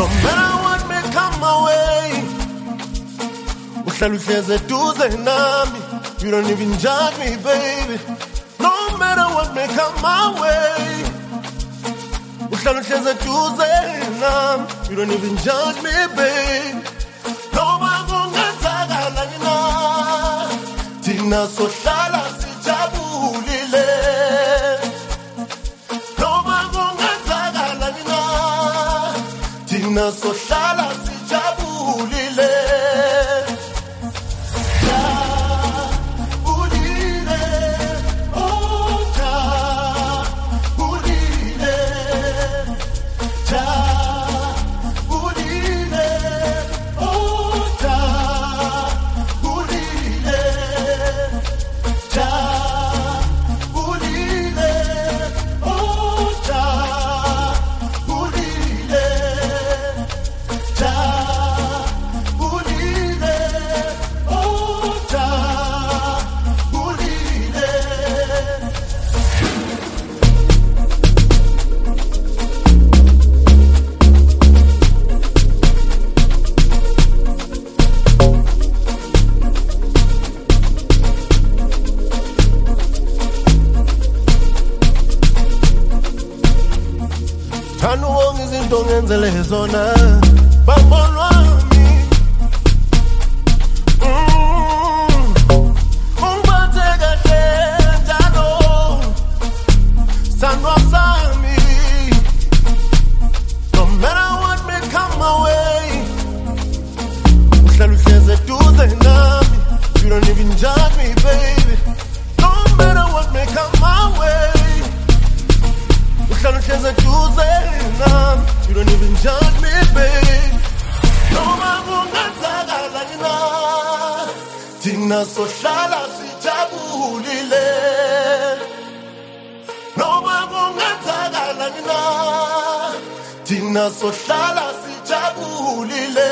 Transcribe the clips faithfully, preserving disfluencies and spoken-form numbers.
No matter what may come my way, uhlala uhleze eduze nami. You don't even judge me, baby. No matter what may come my way, uhlala uhleze eduze nami. You don't even judge me, baby. Noma kungenzakala na, thina sohlala sijabulile. Noma kungenzakala na, thina sohlala sijabulile. Thanda wonke izinto ngenzele zona babonwa mi. Ungiphathe kahle njalo sandwa sami. No matter what may come my way, uhlala uhleze eduze nami. You don't even judge me, baby. No matter what may come my way, uhlala uhleze eduze nami. You don't even judge me, baby. Noma kungenzakala na, thina sohlala sijabulile. Noma kungenzakala na, thina sohlala sijabulile.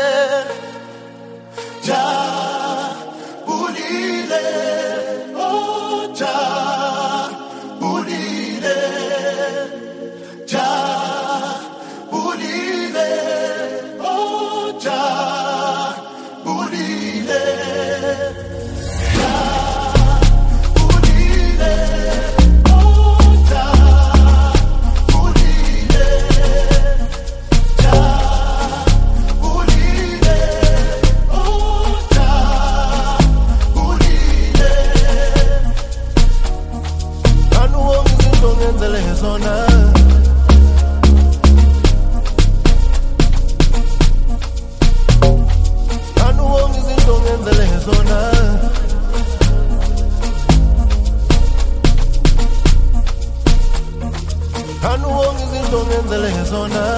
Jabulile, oh jabulile. Jabulile, oh jabulile. Jabulile, oh jabulile. Jabulile, oh jabulile. Thanda wonke izinto ngenzele zona. Zona Thanda wonke izinto ngenzele zona.